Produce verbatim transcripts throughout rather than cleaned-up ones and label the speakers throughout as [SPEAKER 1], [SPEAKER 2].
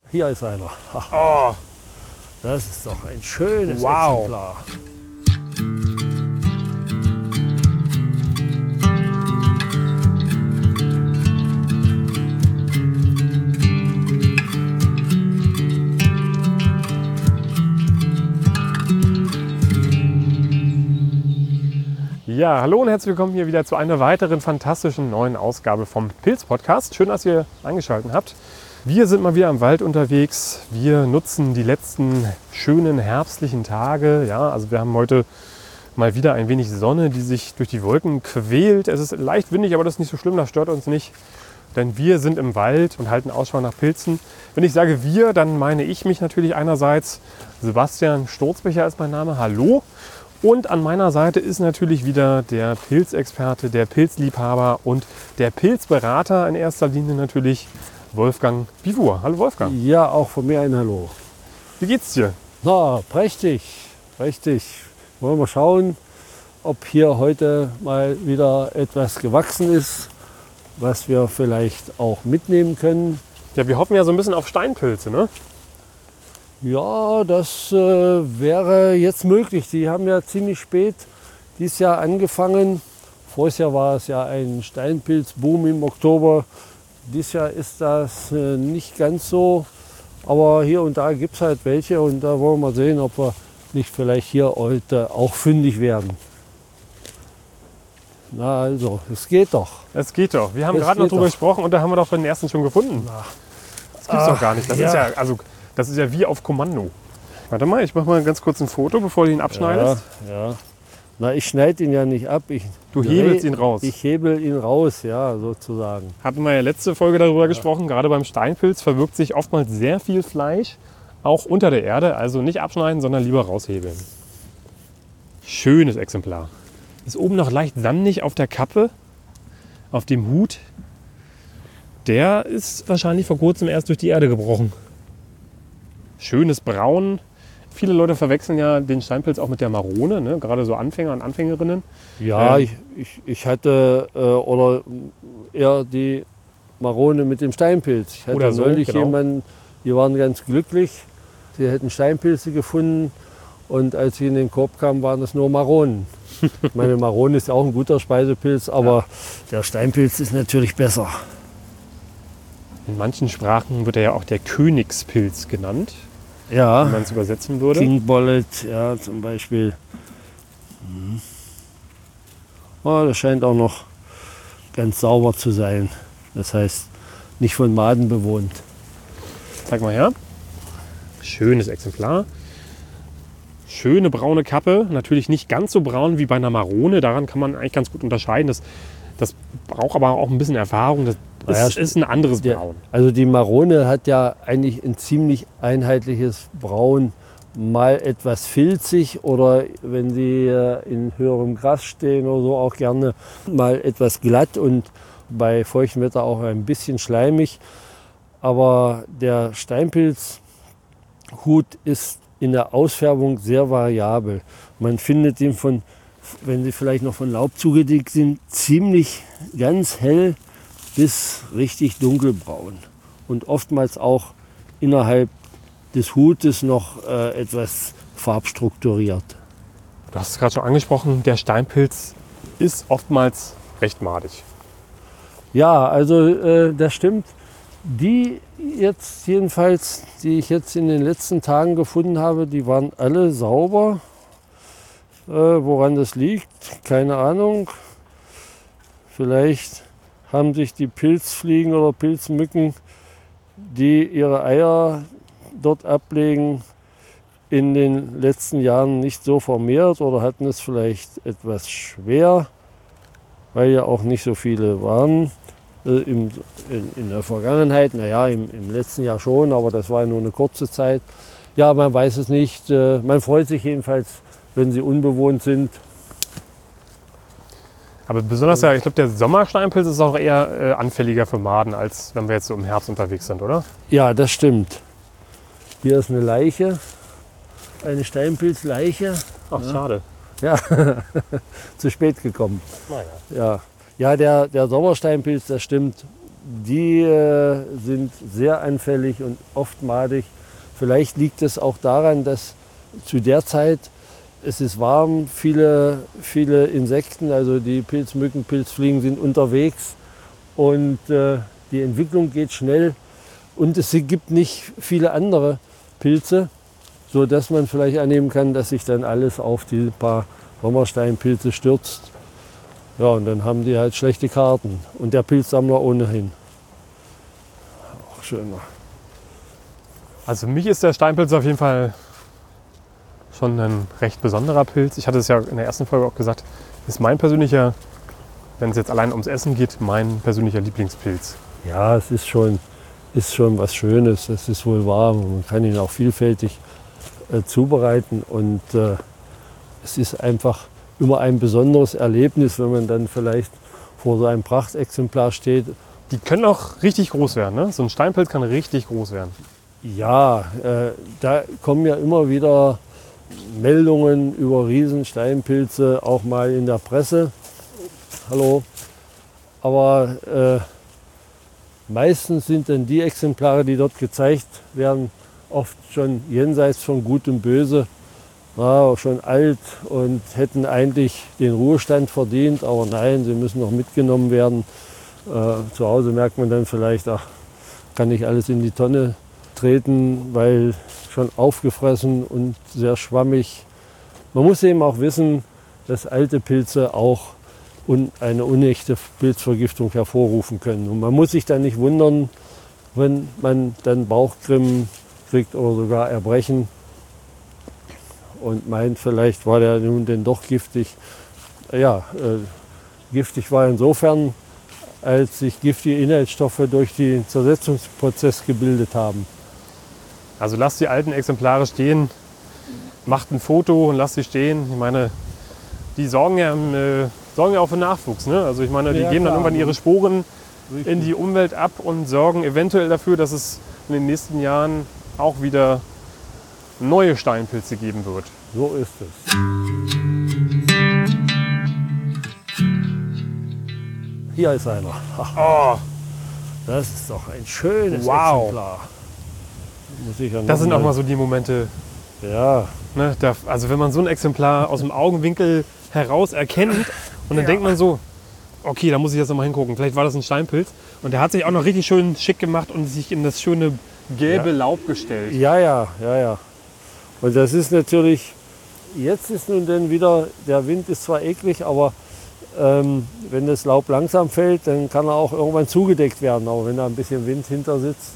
[SPEAKER 1] hier ist einer.
[SPEAKER 2] Oh,
[SPEAKER 1] Das ist doch ein schönes
[SPEAKER 2] Wow.
[SPEAKER 1] Exemplar.
[SPEAKER 2] ja, hallo und herzlich willkommen hier wieder zu einer weiteren fantastischen neuen Ausgabe vom Pilz-Podcast. Schön, dass ihr eingeschaltet habt. Wir sind mal wieder im Wald unterwegs. Wir nutzen die letzten schönen herbstlichen Tage. Ja, also wir haben heute mal wieder ein wenig Sonne, die sich durch die Wolken quält. Es ist leicht windig, aber das ist nicht so schlimm, das stört uns nicht. Denn wir sind im Wald und halten Ausschau nach Pilzen. Wenn ich sage wir, dann meine ich mich natürlich einerseits. Sebastian Sturzbecher ist mein Name. Hallo. Und an meiner Seite ist natürlich wieder der Pilzexperte, der Pilzliebhaber und der Pilzberater in erster Linie natürlich Wolfgang Bivur. Hallo Wolfgang.
[SPEAKER 1] Ja, auch von mir ein Hallo.
[SPEAKER 2] Wie geht's dir?
[SPEAKER 1] Na, prächtig, prächtig. Wollen wir schauen, ob hier heute mal wieder etwas gewachsen ist, was wir vielleicht auch mitnehmen können.
[SPEAKER 2] Ja, wir hoffen ja so ein bisschen auf Steinpilze, ne?
[SPEAKER 1] Ja, das äh, wäre jetzt möglich. Die haben ja ziemlich spät dieses Jahr angefangen. Voriges Jahr war es ja ein Steinpilzboom im Oktober. Dieses Jahr ist das äh, nicht ganz so. Aber hier und da gibt es halt welche. Und da wollen wir mal sehen, ob wir nicht vielleicht hier heute auch fündig werden. Na also, es geht doch.
[SPEAKER 2] Es geht doch. Wir haben
[SPEAKER 1] Es
[SPEAKER 2] gerade noch
[SPEAKER 1] geht
[SPEAKER 2] drüber
[SPEAKER 1] doch.
[SPEAKER 2] gesprochen und da haben wir doch den ersten schon gefunden. Das gibt's doch gar nicht. Das
[SPEAKER 1] ja.
[SPEAKER 2] ist ja, also, das ist ja wie auf Kommando. Warte mal, ich mache mal ganz kurz ein Foto, bevor du ihn abschneidest.
[SPEAKER 1] Ja, ja. Na, ich schneide ihn ja nicht ab. Ich
[SPEAKER 2] Du
[SPEAKER 1] dreh-
[SPEAKER 2] hebelst ihn raus.
[SPEAKER 1] Ich hebel ihn raus, ja, sozusagen.
[SPEAKER 2] Hatten wir ja letzte Folge darüber gesprochen, gerade beim Steinpilz verwirkt sich oftmals sehr viel Fleisch, auch unter der Erde. Also nicht abschneiden, sondern lieber raushebeln. Schönes Exemplar. Ist oben noch leicht sandig auf der Kappe, auf dem Hut. Der ist wahrscheinlich vor kurzem erst durch die Erde gebrochen. Schönes Braun. Viele Leute verwechseln ja den Steinpilz auch mit der Marone, ne? Gerade so Anfänger und Anfängerinnen.
[SPEAKER 1] Ja,
[SPEAKER 2] Ähm.
[SPEAKER 1] ich, ich, ich hatte äh, oder eher die Marone mit dem Steinpilz. Ich hatte
[SPEAKER 2] Oder so,
[SPEAKER 1] neulich
[SPEAKER 2] genau.
[SPEAKER 1] jemanden, die waren ganz glücklich. Sie hätten Steinpilze gefunden und als sie in den Korb kamen, waren es nur Maronen. Meine Marone ist auch ein guter Speisepilz, aber der Steinpilz ist natürlich besser.
[SPEAKER 2] In manchen Sprachen wird er ja auch der Königspilz genannt, wenn
[SPEAKER 1] Ja,
[SPEAKER 2] man es übersetzen würde.
[SPEAKER 1] King Bollet, ja, zum Beispiel. Mhm. Oh, das scheint auch noch ganz sauber zu sein. Das heißt, nicht von Maden bewohnt.
[SPEAKER 2] Zeig mal her. Schönes Exemplar. Schöne braune Kappe. Natürlich nicht ganz so braun wie bei einer Marone. Daran kann man eigentlich ganz gut unterscheiden. Das, das braucht aber auch ein bisschen Erfahrung. Das
[SPEAKER 1] Naja,
[SPEAKER 2] ist, ist ein anderes
[SPEAKER 1] Der,
[SPEAKER 2] Braun.
[SPEAKER 1] also die Marone hat ja eigentlich ein ziemlich einheitliches Braun. Mal etwas filzig oder wenn sie äh, in höherem Gras stehen oder so auch gerne mal etwas glatt und bei feuchtem Wetter auch ein bisschen schleimig. Aber der Steinpilzhut ist in der Ausfärbung sehr variabel. Man findet ihn von, wenn sie vielleicht noch von Laub zugedeckt sind, ziemlich ganz hell bis richtig dunkelbraun. Und oftmals auch innerhalb des Hutes noch äh, etwas farbstrukturiert.
[SPEAKER 2] Du hast es gerade schon angesprochen. Der Steinpilz ist oftmals recht madig.
[SPEAKER 1] Ja, also äh, das stimmt. Die jetzt jedenfalls, die ich jetzt in den letzten Tagen gefunden habe, die waren alle sauber. Äh, woran das liegt, keine Ahnung. Vielleicht haben sich die Pilzfliegen oder Pilzmücken, die ihre Eier dort ablegen, in den letzten Jahren nicht so vermehrt oder hatten es vielleicht etwas schwer, weil ja auch nicht so viele waren. Äh, im, in, in der Vergangenheit, naja, im, im letzten Jahr schon, aber das war ja nur eine kurze Zeit. Ja, man weiß es nicht. Äh, man freut sich jedenfalls, wenn sie unbewohnt sind.
[SPEAKER 2] Aber besonders, ja, ich glaube, der Sommersteinpilz ist auch eher äh, anfälliger für Maden, als wenn wir jetzt so im Herbst unterwegs sind, oder?
[SPEAKER 1] Ja, das stimmt. Hier ist eine Leiche, eine Steinpilzleiche.
[SPEAKER 2] Ach,
[SPEAKER 1] Ja.
[SPEAKER 2] schade.
[SPEAKER 1] Ja, zu spät gekommen.
[SPEAKER 2] Naja.
[SPEAKER 1] Ja, ja der, der Sommersteinpilz, das stimmt, die äh, sind sehr anfällig und oft madig. Vielleicht liegt es auch daran, dass zu der Zeit, es ist warm, viele, viele Insekten, also die Pilzmücken, Pilzfliegen sind unterwegs und äh, die Entwicklung geht schnell und es gibt nicht viele andere Pilze, sodass man vielleicht annehmen kann, dass sich dann alles auf die paar Sommersteinpilze stürzt. Ja, und dann haben die halt schlechte Karten und der Pilzsammler ohnehin. Auch schöner.
[SPEAKER 2] Also für mich ist der Steinpilz auf jeden Fall schon ein recht besonderer Pilz. Ich hatte es ja in der ersten Folge auch gesagt, ist mein persönlicher, wenn es jetzt allein ums Essen geht, mein persönlicher Lieblingspilz.
[SPEAKER 1] Ja, es ist schon, ist schon was Schönes, das ist wohl wahr. Man kann ihn auch vielfältig äh, zubereiten und äh, es ist einfach immer ein besonderes Erlebnis, wenn man dann vielleicht vor so einem Prachtexemplar steht.
[SPEAKER 2] Die können auch richtig groß werden, ne? So ein Steinpilz kann richtig groß werden.
[SPEAKER 1] Ja, äh, da kommen ja immer wieder Meldungen über Riesensteinpilze, auch mal in der Presse. Hallo. Aber äh, meistens sind dann die Exemplare, die dort gezeigt werden, oft schon jenseits von Gut und Böse, ja, schon alt und hätten eigentlich den Ruhestand verdient. Aber nein, sie müssen noch mitgenommen werden. Äh, zu Hause merkt man dann vielleicht, ach, kann nicht alles in die Tonne treten, weil schon aufgefressen und sehr schwammig. Man muss eben auch wissen, dass alte Pilze auch eine unechte Pilzvergiftung hervorrufen können. Und man muss sich dann nicht wundern, wenn man dann Bauchgrimmen kriegt oder sogar Erbrechen und meint, vielleicht war der nun denn doch giftig. Ja, äh, giftig war insofern, als sich giftige Inhaltsstoffe durch den Zersetzungsprozess gebildet haben.
[SPEAKER 2] Also lasst die alten Exemplare stehen, macht ein Foto und lasst sie stehen. Ich meine, die sorgen ja, äh, sorgen ja auch für Nachwuchs. Ne? Also ich meine, die
[SPEAKER 1] Ja,
[SPEAKER 2] geben dann
[SPEAKER 1] klar.
[SPEAKER 2] irgendwann ihre Sporen
[SPEAKER 1] Richtig.
[SPEAKER 2] in die Umwelt ab und sorgen eventuell dafür, dass es in den nächsten Jahren auch wieder neue Steinpilze geben wird.
[SPEAKER 1] So ist es. Hier ist einer.
[SPEAKER 2] Oh,
[SPEAKER 1] Das ist doch ein schönes
[SPEAKER 2] Wow.
[SPEAKER 1] Exemplar. Muss ich ja
[SPEAKER 2] das sind
[SPEAKER 1] noch
[SPEAKER 2] auch mal so die Momente.
[SPEAKER 1] Ja,
[SPEAKER 2] Ne? Da, also wenn man so ein Exemplar aus dem Augenwinkel heraus erkennt und dann
[SPEAKER 1] Ja.
[SPEAKER 2] denkt man so, okay, da muss ich jetzt noch mal hingucken. Vielleicht war das ein Steinpilz. Und der hat sich auch noch richtig schön schick gemacht und sich in das schöne gelbe
[SPEAKER 1] Ja.
[SPEAKER 2] Laub gestellt.
[SPEAKER 1] ja, ja, ja, ja. Und das ist natürlich, jetzt ist nun denn wieder, der Wind ist zwar eklig, aber ähm, wenn das Laub langsam fällt, dann kann er auch irgendwann zugedeckt werden. Aber wenn da ein bisschen Wind hinter sitzt.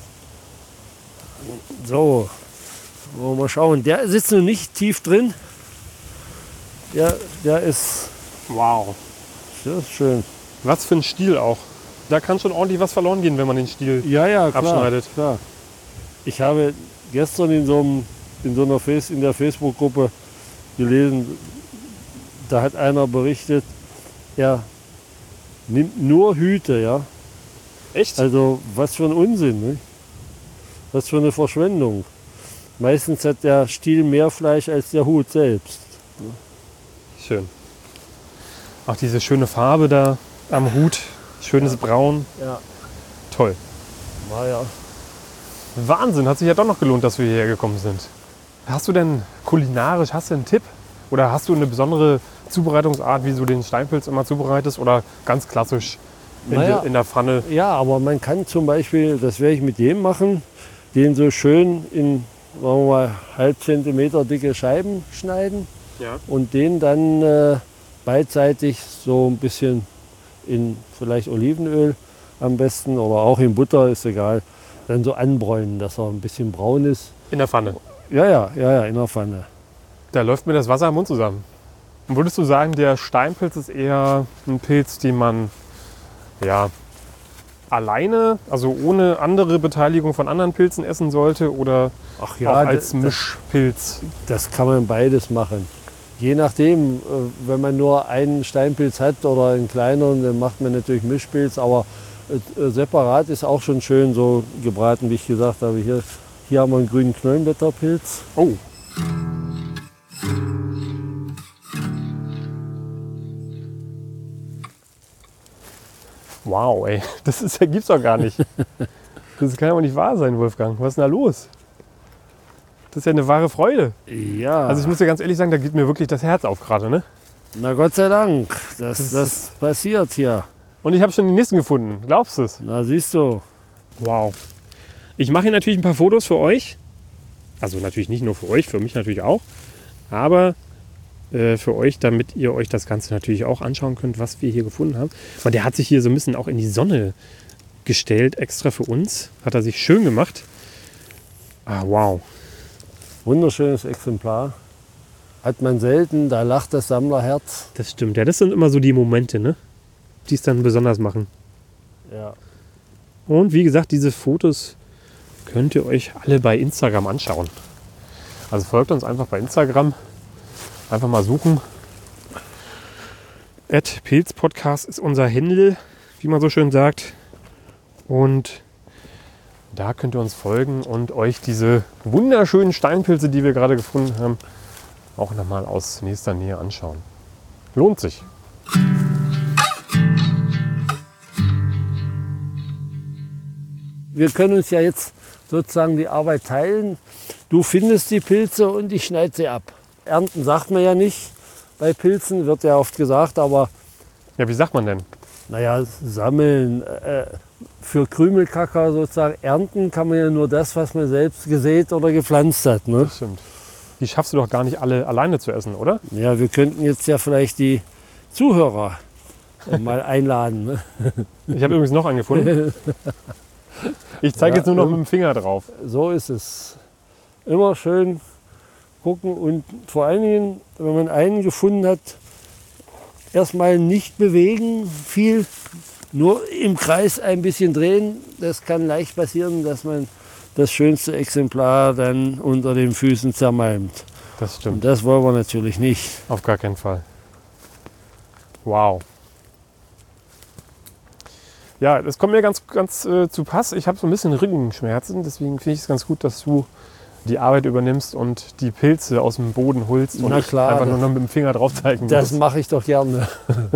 [SPEAKER 1] So, wollen wir mal schauen. Der sitzt nun nicht tief drin. Der, der ist,
[SPEAKER 2] Wow.
[SPEAKER 1] das ist schön.
[SPEAKER 2] Was für ein Stiel auch. Da kann schon ordentlich was verloren gehen, wenn man den Stiel...
[SPEAKER 1] Ja, ja, klar,
[SPEAKER 2] abschneidet.
[SPEAKER 1] klar. Ich habe gestern in so, einem, in so einer Face, in der Facebook-Gruppe gelesen, da hat einer berichtet, er nimmt nur Hüte, ja.
[SPEAKER 2] Echt?
[SPEAKER 1] Also was für ein Unsinn, ne? Was für eine Verschwendung. Meistens hat der Stiel mehr Fleisch als der Hut selbst.
[SPEAKER 2] Schön. Auch diese schöne Farbe da am Hut. Schönes Braun.
[SPEAKER 1] Ja,
[SPEAKER 2] Toll.
[SPEAKER 1] war ja.
[SPEAKER 2] Wahnsinn, hat sich ja doch noch gelohnt, dass wir hierher gekommen sind. Hast du denn kulinarisch, hast du einen Tipp? Oder hast du eine besondere Zubereitungsart, wie du den Steinpilz immer zubereitest? Oder ganz klassisch in,
[SPEAKER 1] Naja.
[SPEAKER 2] de, in der Pfanne?
[SPEAKER 1] Ja, aber man kann zum Beispiel, das werde ich mit dem machen, den so schön in, sagen wir mal, halb Zentimeter dicke Scheiben schneiden
[SPEAKER 2] Ja.
[SPEAKER 1] und den dann äh, beidseitig so ein bisschen in vielleicht Olivenöl am besten oder auch in Butter, ist egal, dann so anbräunen, dass er ein bisschen braun ist.
[SPEAKER 2] In der Pfanne.
[SPEAKER 1] Ja, ja, ja, ja, in der Pfanne.
[SPEAKER 2] Da läuft mir das Wasser im Mund zusammen. Und würdest du sagen, der Steinpilz ist eher ein Pilz, den man ja, alleine, also ohne andere Beteiligung von anderen Pilzen essen sollte oder
[SPEAKER 1] Ach
[SPEAKER 2] auch als
[SPEAKER 1] das,
[SPEAKER 2] Mischpilz?
[SPEAKER 1] das kann man beides machen. Je nachdem, äh, wenn man nur einen Steinpilz hat oder einen kleineren, dann macht man natürlich Mischpilz, aber äh, separat ist auch schon schön so gebraten, wie ich gesagt habe. Hier, hier haben wir einen grünen Knollenblätterpilz.
[SPEAKER 2] Oh, Wow, ey, das ist, das gibt's doch gar nicht. Das kann ja wohl nicht wahr sein, Wolfgang. Was ist denn da los? Das ist ja eine wahre Freude.
[SPEAKER 1] Ja.
[SPEAKER 2] Also ich muss dir ganz ehrlich sagen, da geht mir wirklich das Herz auf gerade, ne?
[SPEAKER 1] Na Gott sei Dank, dass
[SPEAKER 2] Das
[SPEAKER 1] das,
[SPEAKER 2] ist-
[SPEAKER 1] passiert hier.
[SPEAKER 2] Und ich habe schon den nächsten gefunden. Glaubst du es?
[SPEAKER 1] Na siehst du.
[SPEAKER 2] Wow. Ich mache hier natürlich ein paar Fotos für euch. Also natürlich nicht nur für euch, für mich natürlich auch. Aber äh, für euch, damit ihr euch das Ganze natürlich auch anschauen könnt, was wir hier gefunden haben. Und der hat sich hier so ein bisschen auch in die Sonne gestellt, extra für uns. Hat er sich schön gemacht. Ah, wow.
[SPEAKER 1] Wunderschönes Exemplar. Hat man selten, da lacht das Sammlerherz.
[SPEAKER 2] Das stimmt. Ja, das sind immer so die Momente, ne? Die es dann besonders machen.
[SPEAKER 1] Ja.
[SPEAKER 2] Und wie gesagt, diese Fotos könnt ihr euch alle bei Instagram anschauen. Also folgt uns einfach bei Instagram. Einfach mal suchen. at pilzpodcast ist unser Handle, wie man so schön sagt. Und da könnt ihr uns folgen und euch diese wunderschönen Steinpilze, die wir gerade gefunden haben, auch nochmal aus nächster Nähe anschauen. Lohnt sich.
[SPEAKER 1] Wir können uns ja jetzt sozusagen die Arbeit teilen. Du findest die Pilze und ich schneide sie ab. Ernten sagt man ja nicht. Bei Pilzen wird ja oft gesagt, aber
[SPEAKER 2] Ja, wie sagt man denn?
[SPEAKER 1] naja, sammeln. Äh, für Krümelkacker sozusagen ernten kann man ja nur das, was man selbst gesät oder gepflanzt hat. Ne?
[SPEAKER 2] Das stimmt. Die schaffst du doch gar nicht alle alleine zu essen, oder?
[SPEAKER 1] Ja, wir könnten jetzt ja vielleicht die Zuhörer äh, mal einladen. Ne?
[SPEAKER 2] Ich habe übrigens noch einen gefunden. Ich zeige
[SPEAKER 1] Ja,
[SPEAKER 2] jetzt nur noch
[SPEAKER 1] ähm.
[SPEAKER 2] mit dem Finger drauf.
[SPEAKER 1] So ist es. Immer schön gucken und vor allen Dingen, wenn man einen gefunden hat, erstmal nicht bewegen, viel, nur im Kreis ein bisschen drehen. Das kann leicht passieren, dass man das schönste Exemplar dann unter den Füßen zermalmt.
[SPEAKER 2] Das
[SPEAKER 1] Und
[SPEAKER 2] stimmt.
[SPEAKER 1] das wollen wir natürlich nicht.
[SPEAKER 2] Auf gar keinen Fall. Wow. Ja, das kommt mir ganz, ganz äh, zu Pass. Ich habe so ein bisschen Rückenschmerzen, deswegen finde ich es ganz gut, dass du die Arbeit übernimmst und die Pilze aus dem Boden holst und
[SPEAKER 1] Na
[SPEAKER 2] ich
[SPEAKER 1] klar,
[SPEAKER 2] einfach nur
[SPEAKER 1] das-
[SPEAKER 2] noch mit dem Finger drauf zeigen
[SPEAKER 1] Das
[SPEAKER 2] muss.
[SPEAKER 1] mache ich doch gerne.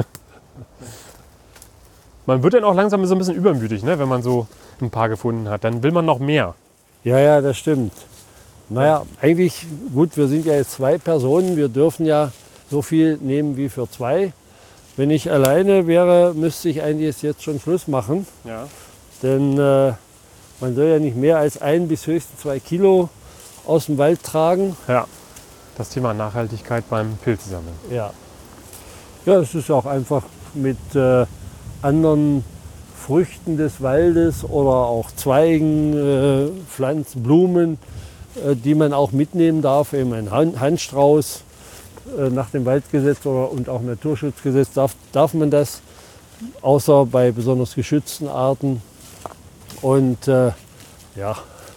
[SPEAKER 2] Man wird dann auch langsam so ein bisschen übermütig, ne, wenn man so ein paar gefunden hat. Dann will man noch mehr.
[SPEAKER 1] Ja, ja, das stimmt. Naja, eigentlich, gut, wir sind ja jetzt zwei Personen. Wir dürfen ja so viel nehmen wie für zwei. Wenn ich alleine wäre, müsste ich eigentlich jetzt schon Schluss machen.
[SPEAKER 2] Ja.
[SPEAKER 1] Denn äh, man soll ja nicht mehr als ein bis höchstens zwei Kilo aus dem Wald tragen.
[SPEAKER 2] Ja. Das Thema Nachhaltigkeit beim Pilzesammeln.
[SPEAKER 1] Ja, ja, es ist auch einfach mit äh, anderen Früchten des Waldes oder auch Zweigen, äh, Pflanzen, Blumen, äh, die man auch mitnehmen darf. Eben ein Han- Handstrauß äh, nach dem Waldgesetz oder, und auch Naturschutzgesetz darf, darf man das, außer bei besonders geschützten Arten. Und äh, ja,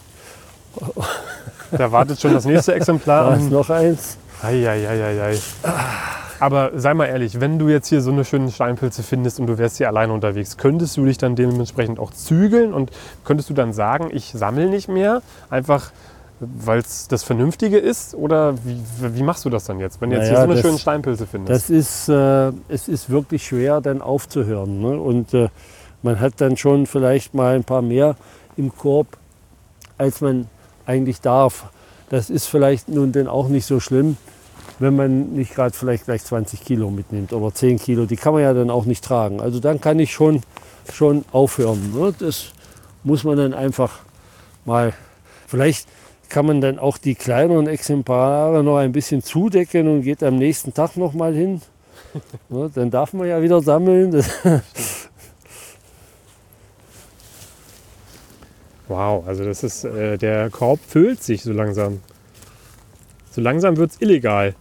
[SPEAKER 2] Da wartet schon das nächste Exemplar
[SPEAKER 1] da ist
[SPEAKER 2] an.
[SPEAKER 1] noch eins.
[SPEAKER 2] Eieieiei. Aber sei mal ehrlich, wenn du jetzt hier so eine schöne Steinpilze findest und du wärst hier alleine unterwegs, könntest du dich dann dementsprechend auch zügeln und könntest du dann sagen, ich sammle nicht mehr, einfach weil es das Vernünftige ist? Oder wie, wie machst du das dann jetzt, wenn du jetzt
[SPEAKER 1] Naja,
[SPEAKER 2] hier so eine
[SPEAKER 1] das-
[SPEAKER 2] schöne Steinpilze findest?
[SPEAKER 1] Das ist, äh, es ist wirklich schwer, dann aufzuhören. Ne? Und äh, man hat dann schon vielleicht mal ein paar mehr im Korb, als man eigentlich darf. Das ist vielleicht nun denn auch nicht so schlimm, wenn man nicht gerade vielleicht gleich zwanzig Kilo mitnimmt oder zehn Kilo. Die kann man ja dann auch nicht tragen. Also dann kann ich schon, schon aufhören. Ne? Das muss man dann einfach mal, vielleicht kann man dann auch die kleineren Exemplare noch ein bisschen zudecken und geht am nächsten Tag noch mal hin. Ne? Dann darf man ja wieder sammeln. Das,
[SPEAKER 2] Wow, also das ist, äh, der Korb füllt sich so langsam. So langsam wird es illegal.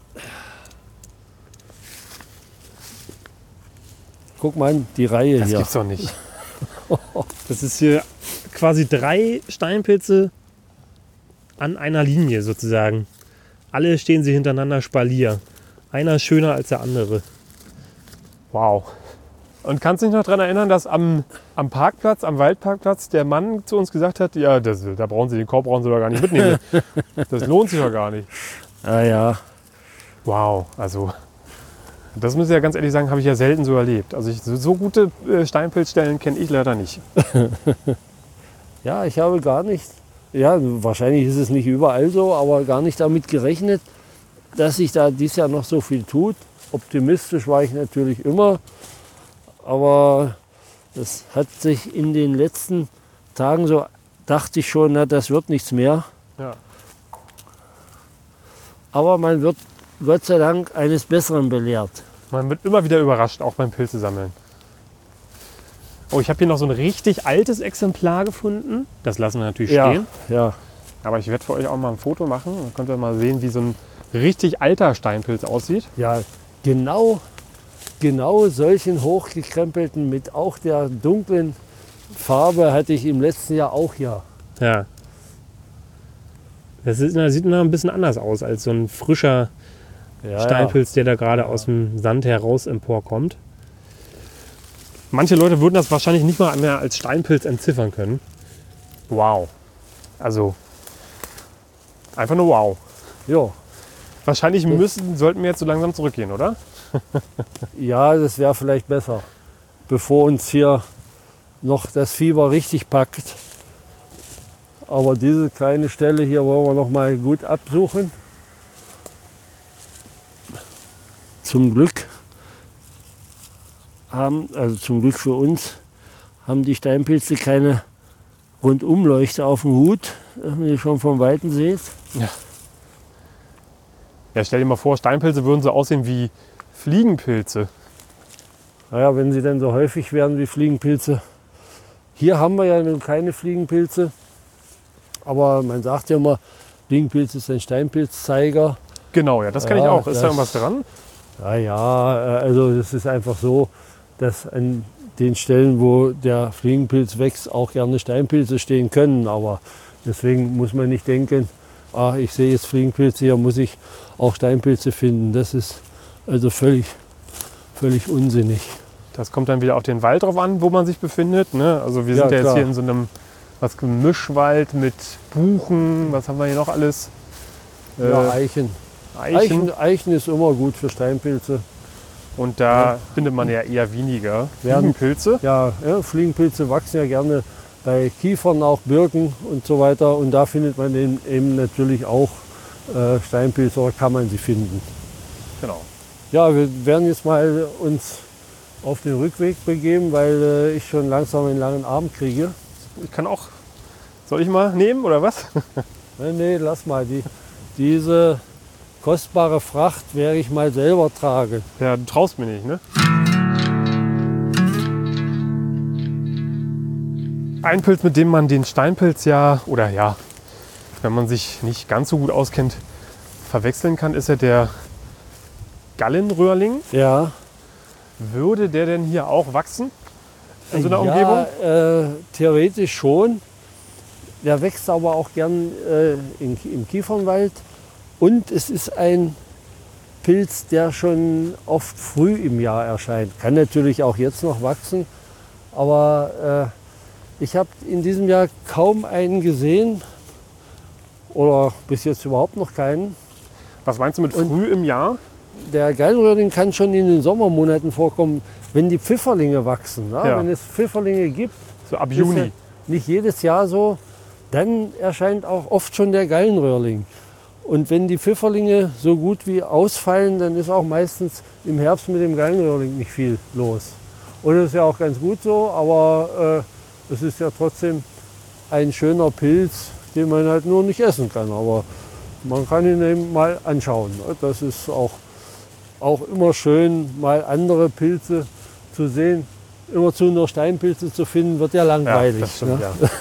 [SPEAKER 1] guck mal an, die Reihe
[SPEAKER 2] Das
[SPEAKER 1] hier.
[SPEAKER 2] gibt's doch nicht. Das ist hier quasi drei Steinpilze an einer Linie sozusagen. Alle stehen sie hintereinander Spalier. Einer ist schöner als der andere. Wow. Und kannst du dich noch daran erinnern, dass am, am Parkplatz, am Waldparkplatz, der Mann zu uns gesagt hat, ja, das, da brauchen Sie den Korb, brauchen Sie doch gar nicht mitnehmen. Das lohnt sich doch gar nicht.
[SPEAKER 1] Ah ja,
[SPEAKER 2] Wow, also Das muss ich ja ganz ehrlich sagen, habe ich ja selten so erlebt. Also ich, so, so gute äh, Steinpilzstellen kenne ich leider nicht.
[SPEAKER 1] Ja, ich habe gar nicht, ja, wahrscheinlich ist es nicht überall so, aber gar nicht damit gerechnet, dass sich da dieses Jahr noch so viel tut. Optimistisch war ich natürlich immer, aber das hat sich in den letzten Tagen so, dachte ich schon, na, das wird nichts mehr.
[SPEAKER 2] Ja.
[SPEAKER 1] Aber man wird Gott sei Dank eines Besseren belehrt.
[SPEAKER 2] Man wird immer wieder überrascht, auch beim Pilze sammeln. Oh, ich habe hier noch so ein richtig altes Exemplar gefunden. Das lassen wir natürlich
[SPEAKER 1] Ja,
[SPEAKER 2] stehen.
[SPEAKER 1] ja.
[SPEAKER 2] Aber ich werde für euch auch mal ein Foto machen. Dann könnt ihr mal sehen, wie so ein richtig alter Steinpilz aussieht.
[SPEAKER 1] Ja, genau, genau solchen hochgekrempelten mit auch der dunklen Farbe hatte ich im letzten Jahr auch hier.
[SPEAKER 2] Ja. Das, ist, das sieht noch ein bisschen anders aus als so ein frischer
[SPEAKER 1] Ja,
[SPEAKER 2] Steinpilz, der da gerade aus dem Sand heraus emporkommt. Manche Leute würden das wahrscheinlich nicht mal mehr als Steinpilz entziffern können. Wow. Also einfach nur wow.
[SPEAKER 1] Ja,
[SPEAKER 2] Wahrscheinlich müssen, sollten wir jetzt so langsam zurückgehen, oder?
[SPEAKER 1] ja, das wäre vielleicht besser, bevor uns hier noch das Fieber richtig packt. Aber diese kleine Stelle hier wollen wir noch mal gut absuchen. Zum Glück haben, also zum Glück für uns, haben die Steinpilze keine Rundumleuchte auf dem Hut, wenn ihr schon vom Weiten seht.
[SPEAKER 2] Ja. Ja, stell dir mal vor, Steinpilze würden so aussehen wie Fliegenpilze.
[SPEAKER 1] Naja, wenn sie dann so häufig werden wie Fliegenpilze. Hier haben wir ja nun keine Fliegenpilze, aber man sagt ja immer, Fliegenpilz ist ein Steinpilzzeiger.
[SPEAKER 2] Genau, ja, das kann
[SPEAKER 1] Ja,
[SPEAKER 2] ich auch. Ist
[SPEAKER 1] das-
[SPEAKER 2] da irgendwas dran?
[SPEAKER 1] Ja, ja, also es ist einfach so, dass an den Stellen, wo der Fliegenpilz wächst, auch gerne Steinpilze stehen können. Aber deswegen muss man nicht denken, ah, ich sehe jetzt Fliegenpilze, hier muss ich auch Steinpilze finden. Das ist also völlig, völlig unsinnig.
[SPEAKER 2] Das kommt dann wieder auf den Wald drauf an, wo man sich befindet. Ne? Also wir
[SPEAKER 1] Ja,
[SPEAKER 2] sind ja jetzt
[SPEAKER 1] klar.
[SPEAKER 2] hier in so einem was, Mischwald mit Buchen. Was haben wir hier noch alles? Äh,
[SPEAKER 1] Ja, Eichen.
[SPEAKER 2] Eichen.
[SPEAKER 1] Eichen. Eichen ist immer gut für Steinpilze.
[SPEAKER 2] Und da findet man ja eher weniger
[SPEAKER 1] Werden-
[SPEAKER 2] Fliegenpilze.
[SPEAKER 1] Ja, ja, Fliegenpilze wachsen ja gerne bei Kiefern, auch Birken und so weiter. Und da findet man eben, eben natürlich auch äh, Steinpilze, oder kann man sie finden.
[SPEAKER 2] Genau.
[SPEAKER 1] Ja, wir werden jetzt mal uns auf den Rückweg begeben, weil äh, ich schon langsam einen langen Arm kriege.
[SPEAKER 2] Ich kann auch. Soll ich mal nehmen oder was?
[SPEAKER 1] Nee, nee, lass mal. Die, diese kostbare Fracht werde ich mal selber tragen.
[SPEAKER 2] Ja, du traust mir nicht, ne? Ein Pilz, mit dem man den Steinpilz ja, oder ja, wenn man sich nicht ganz so gut auskennt, verwechseln kann, ist ja der Gallenröhrling.
[SPEAKER 1] Ja.
[SPEAKER 2] Würde der denn hier auch wachsen? In so einer
[SPEAKER 1] ja,
[SPEAKER 2] Umgebung?
[SPEAKER 1] Äh, theoretisch schon. Der wächst aber auch gern äh, in, im Kiefernwald. Und es ist ein Pilz, der schon oft früh im Jahr erscheint. Kann natürlich auch jetzt noch wachsen. Aber äh, ich habe in diesem Jahr kaum einen gesehen. Oder bis jetzt überhaupt noch keinen.
[SPEAKER 2] Was meinst du mit
[SPEAKER 1] Und-
[SPEAKER 2] früh im Jahr?
[SPEAKER 1] Der Gallenröhrling kann schon in den Sommermonaten vorkommen, wenn die Pfifferlinge wachsen. Ne?
[SPEAKER 2] Ja.
[SPEAKER 1] Wenn es Pfifferlinge gibt,
[SPEAKER 2] So ab
[SPEAKER 1] ist ja
[SPEAKER 2] Juni.
[SPEAKER 1] nicht jedes Jahr so, dann erscheint auch oft schon der Gallenröhrling. Und wenn die Pfifferlinge so gut wie ausfallen, dann ist auch meistens im Herbst mit dem Gallenröhrling nicht viel los. Und das ist ja auch ganz gut so, aber äh, es ist ja trotzdem ein schöner Pilz, den man halt nur nicht essen kann. Aber man kann ihn eben mal anschauen. Das ist auch, auch immer schön, mal andere Pilze zu sehen. Immerzu nur Steinpilze zu finden, wird ja langweilig.
[SPEAKER 2] Ja, das stimmt,
[SPEAKER 1] ne?
[SPEAKER 2] ja.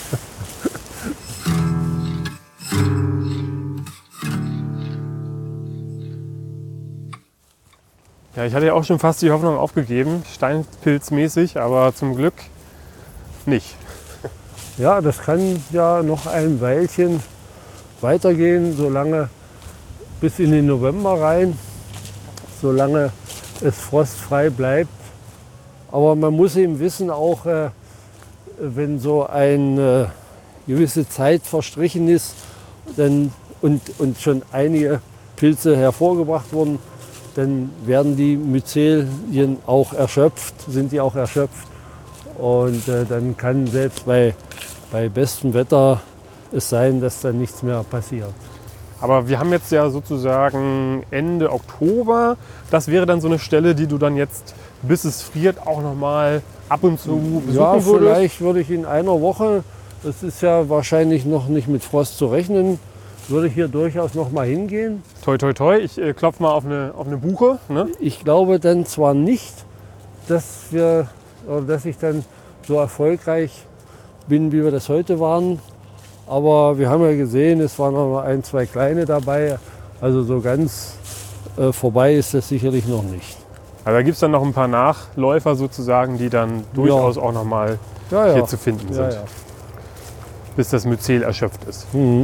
[SPEAKER 2] Ja, ich hatte ja auch schon fast die Hoffnung aufgegeben, Steinpilzmäßig, aber zum Glück nicht.
[SPEAKER 1] Ja, das kann ja noch ein Weilchen weitergehen, solange bis in den November rein, solange es frostfrei bleibt. Aber man muss eben wissen, auch äh, wenn so eine äh, gewisse Zeit verstrichen ist dann, und, und schon einige Pilze hervorgebracht wurden, dann werden die Myzelien auch erschöpft, sind die auch erschöpft. Und äh, dann kann selbst bei, bei bestem Wetter es sein, dass dann nichts mehr passiert.
[SPEAKER 2] Aber wir haben jetzt ja sozusagen Ende Oktober. Das wäre dann so eine Stelle, die du dann jetzt, bis es friert, auch nochmal ab und zu besuchen
[SPEAKER 1] ja,
[SPEAKER 2] würdest?
[SPEAKER 1] Vielleicht würde ich in einer Woche, das ist ja wahrscheinlich noch nicht mit Frost zu rechnen, würde ich hier durchaus noch mal hingehen.
[SPEAKER 2] Toi, toi, toi. Ich äh, klopfe mal auf eine, auf eine Buche. Ne?
[SPEAKER 1] Ich glaube dann zwar nicht, dass, wir, oder dass ich dann so erfolgreich bin, wie wir das heute waren. Aber wir haben ja gesehen, es waren noch ein, zwei kleine dabei. Also so ganz äh, vorbei ist das sicherlich noch nicht.
[SPEAKER 2] Also da gibt es dann noch ein paar Nachläufer sozusagen, die dann durchaus ja. auch noch mal
[SPEAKER 1] ja, ja.
[SPEAKER 2] hier zu finden sind.
[SPEAKER 1] Ja, ja.
[SPEAKER 2] Bis das Myzel erschöpft ist.
[SPEAKER 1] Mhm.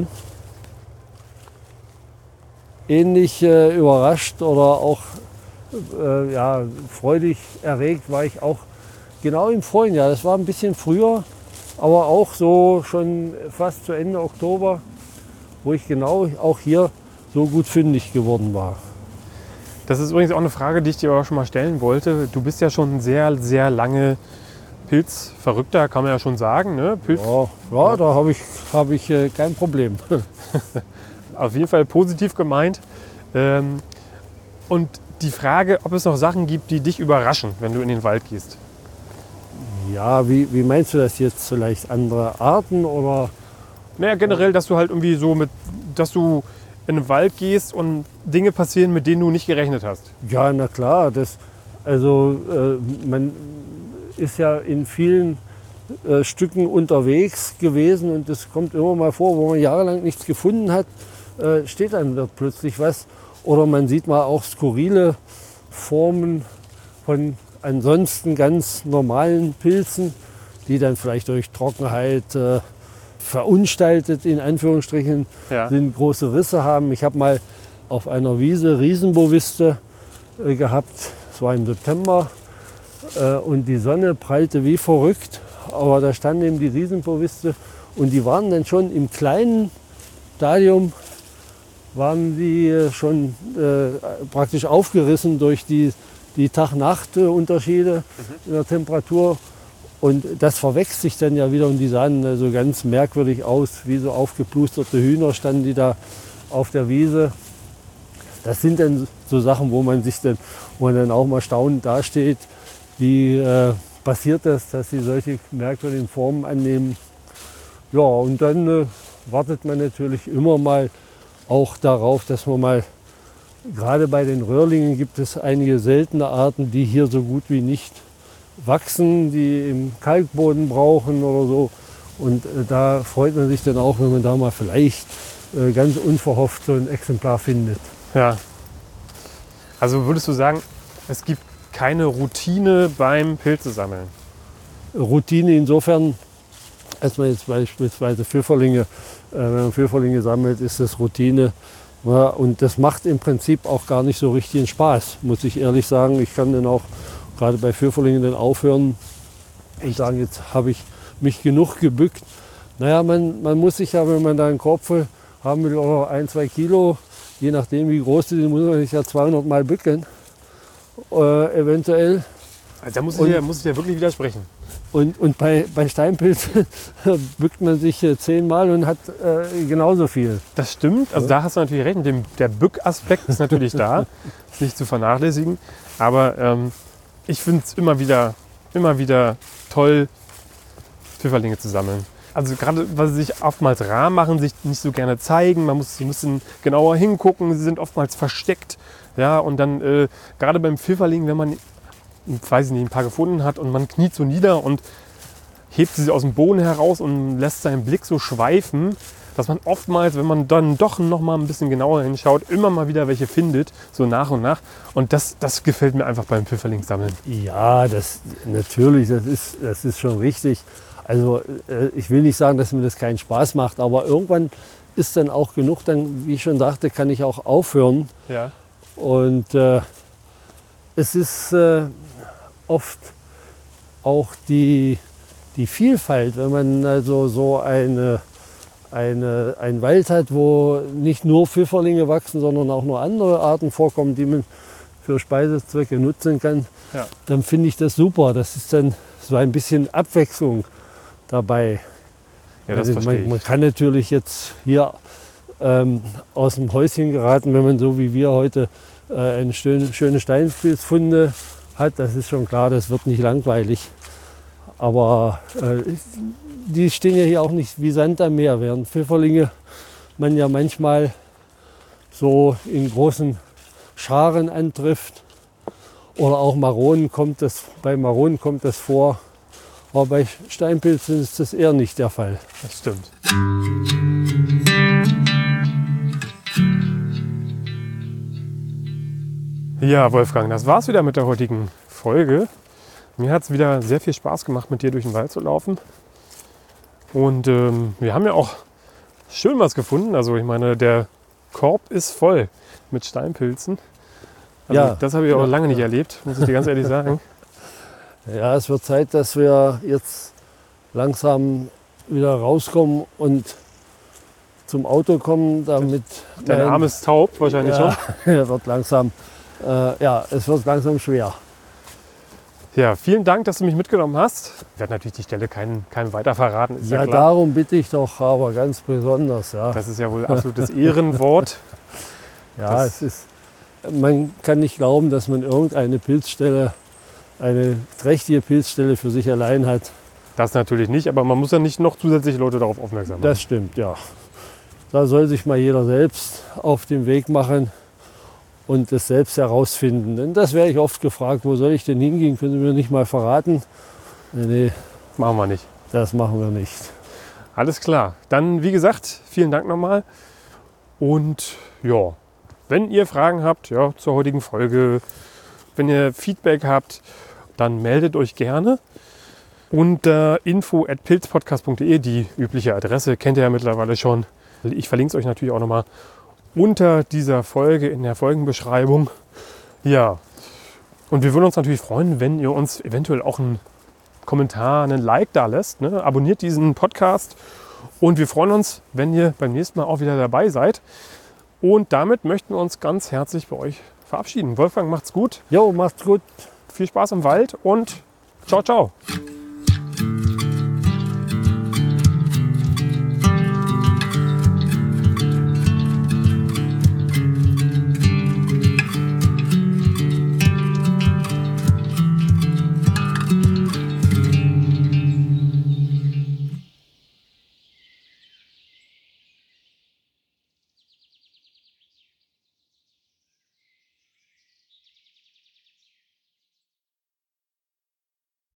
[SPEAKER 1] Ähnlich äh, überrascht oder auch äh, ja, freudig erregt war ich auch genau im vorigen Jahr. Das war ein bisschen früher, aber auch so schon fast zu Ende Oktober, wo ich genau auch hier so gut fündig geworden war.
[SPEAKER 2] Das ist übrigens auch eine Frage, die ich dir auch schon mal stellen wollte. Du bist ja schon sehr, sehr lange Pilzverrückter, kann man ja schon sagen. Ne? Pilz
[SPEAKER 1] ja, ja, da habe ich, hab ich äh, kein Problem.
[SPEAKER 2] Auf jeden Fall positiv gemeint. Ähm, und die Frage, ob es noch Sachen gibt, die dich überraschen, wenn du in den Wald gehst.
[SPEAKER 1] Ja, wie, wie meinst du das jetzt? Vielleicht andere Arten oder?
[SPEAKER 2] Naja, generell, dass du halt irgendwie so mit, dass du in den Wald gehst und Dinge passieren, mit denen du nicht gerechnet hast.
[SPEAKER 1] Ja, na klar. Das, also äh, man ist ja in vielen äh, Stücken unterwegs gewesen und es kommt immer mal vor, wo man jahrelang nichts gefunden hat, äh, steht dann dort plötzlich was. Oder man sieht mal auch skurrile Formen von ansonsten ganz normalen Pilzen, die dann vielleicht durch Trockenheit äh, verunstaltet, in Anführungsstrichen,
[SPEAKER 2] ja.
[SPEAKER 1] sind, große Risse haben. Ich habe mal auf einer Wiese Riesenboviste äh, gehabt, es war im September, äh, und die Sonne prallte wie verrückt, aber da standen eben die Riesenboviste und die waren dann schon im kleinen Stadium, waren die schon äh, praktisch aufgerissen durch die, die Tag-Nacht-Unterschiede mhm. in der Temperatur. Und das verwechselt sich dann ja wieder und die sahen so ganz merkwürdig aus, wie so aufgeplusterte Hühner standen die da auf der Wiese. Das sind dann so Sachen, wo man sich dann, wo man dann auch mal staunend dasteht, wie äh, passiert das, dass sie solche merkwürdigen Formen annehmen. Ja, und dann äh, wartet man natürlich immer mal auch darauf, dass man mal, gerade bei den Röhrlingen gibt es einige seltene Arten, die hier so gut wie nicht wachsen, die im Kalkboden brauchen oder so. Und äh, da freut man sich dann auch, wenn man da mal vielleicht äh, ganz unverhofft so ein Exemplar findet.
[SPEAKER 2] Ja. Also würdest du sagen, es gibt keine Routine beim Pilzesammeln?
[SPEAKER 1] Routine insofern, als man jetzt beispielsweise Pfifferlinge, äh, wenn man Pfifferlinge sammelt, ist das Routine. Ja, und das macht im Prinzip auch gar nicht so richtig einen Spaß, muss ich ehrlich sagen. Ich kann dann auch gerade bei Pfifferlingen dann aufhören und sagen, jetzt habe ich mich genug gebückt. Naja, man, man muss sich ja, wenn man da einen Korb haben will, oder ein, zwei Kilo, je nachdem wie groß die sind, muss man sich ja zweihundert Mal bücken, äh, eventuell.
[SPEAKER 2] Also da muss ich, ja, muss ich ja wirklich widersprechen.
[SPEAKER 1] Und, und bei, bei Steinpilzen bückt man sich äh, zehnmal und hat äh, genauso viel.
[SPEAKER 2] Das stimmt, also da hast du natürlich recht. Dem, der Bückaspekt ist natürlich da, ist nicht zu vernachlässigen. Aber ähm, ich finde es immer wieder, immer wieder toll, Pfifferlinge zu sammeln. Also gerade, weil sie sich oftmals rar machen, sich nicht so gerne zeigen. Man muss ein bisschen genauer hingucken. Sie sind oftmals versteckt. Ja, und dann äh, gerade beim Pfifferling, wenn man, weiß ich nicht, ein paar gefunden hat und man kniet so nieder und hebt sie aus dem Boden heraus und lässt seinen Blick so schweifen, dass man oftmals, wenn man dann doch noch mal ein bisschen genauer hinschaut, immer mal wieder welche findet, so nach und nach. Und das, das gefällt mir einfach beim Pfifferlingssammeln.
[SPEAKER 1] Ja, das natürlich, das ist, das ist schon richtig. Also äh, ich will nicht sagen, dass mir das keinen Spaß macht, aber irgendwann ist dann auch genug, dann, wie ich schon sagte, kann ich auch aufhören.
[SPEAKER 2] Ja.
[SPEAKER 1] Und äh, es ist äh, oft auch die, die Vielfalt, wenn man also so eine Eine, ein Wald hat, wo nicht nur Pfifferlinge wachsen, sondern auch noch andere Arten vorkommen, die man für Speisezwecke nutzen kann,
[SPEAKER 2] Ja.
[SPEAKER 1] dann finde ich das super. Das ist dann so ein bisschen Abwechslung dabei.
[SPEAKER 2] Ja, das
[SPEAKER 1] also
[SPEAKER 2] verstehe
[SPEAKER 1] man,
[SPEAKER 2] ich.
[SPEAKER 1] man kann natürlich jetzt hier ähm, aus dem Häuschen geraten, wenn man so wie wir heute äh, eine schöne, schöne Steinpilzfunde hat. Das ist schon klar, das wird nicht langweilig. Aber äh, die stehen ja hier auch nicht wie Sand am Meer, während Pfifferlinge man ja manchmal so in großen Scharen antrifft. Oder auch Maronen kommt das, bei Maronen kommt das vor. Aber bei Steinpilzen ist das eher nicht der Fall.
[SPEAKER 2] Das stimmt. Ja, Wolfgang, das war's wieder mit der heutigen Folge. Mir hat es wieder sehr viel Spaß gemacht, mit dir durch den Wald zu laufen. Und ähm, wir haben ja auch schön was gefunden. Also ich meine, der Korb ist voll mit Steinpilzen. Also
[SPEAKER 1] Ja.
[SPEAKER 2] das habe ich auch
[SPEAKER 1] Ja.
[SPEAKER 2] lange nicht erlebt, muss ich dir ganz ehrlich sagen.
[SPEAKER 1] Ja, es wird Zeit, dass wir jetzt langsam wieder rauskommen und zum Auto kommen, damit
[SPEAKER 2] Dein
[SPEAKER 1] mein-
[SPEAKER 2] Arm ist taub wahrscheinlich schon.
[SPEAKER 1] ja, wird langsam, äh, ja, es wird langsam schwer.
[SPEAKER 2] Ja, vielen Dank, dass du mich mitgenommen hast. Ich werde natürlich die Stelle keinem, keinem weiter verraten, ist ja,
[SPEAKER 1] Ja,
[SPEAKER 2] klar.
[SPEAKER 1] darum bitte ich doch, aber ganz besonders. Ja,
[SPEAKER 2] Das ist ja wohl absolutes Ehrenwort.
[SPEAKER 1] ja
[SPEAKER 2] das-
[SPEAKER 1] es ist, man kann nicht glauben, dass man irgendeine Pilzstelle, eine trächtige Pilzstelle für sich allein hat.
[SPEAKER 2] Das natürlich nicht, aber man muss ja nicht noch zusätzliche Leute darauf aufmerksam machen.
[SPEAKER 1] Das stimmt, ja. Da soll sich mal jeder selbst auf den Weg machen und es selbst herausfinden. Denn das werde ich oft gefragt, wo soll ich denn hingehen? Können Sie mir nicht mal verraten? Nee, nee,
[SPEAKER 2] Machen wir nicht.
[SPEAKER 1] das machen wir nicht.
[SPEAKER 2] Alles klar. Dann, wie gesagt, vielen Dank nochmal. Und ja, wenn ihr Fragen habt ja, zur heutigen Folge, wenn ihr Feedback habt, dann meldet euch gerne. Unter info at pilzpodcast punkt de, die übliche Adresse, kennt ihr ja mittlerweile schon. Ich verlinke es euch natürlich auch nochmal unter dieser Folge in der Folgenbeschreibung. Ja, und wir würden uns natürlich freuen, wenn ihr uns eventuell auch einen Kommentar, einen Like da lässt. Ne? Abonniert diesen Podcast und wir freuen uns, wenn ihr beim nächsten Mal auch wieder dabei seid. Und damit möchten wir uns ganz herzlich bei euch verabschieden. Wolfgang, macht's gut,
[SPEAKER 1] Jo, macht's gut.
[SPEAKER 2] viel Spaß im Wald und ciao, ciao.